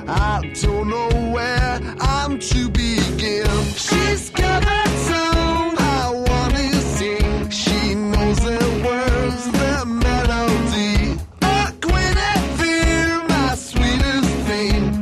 I don't know where I'm to begin. She's got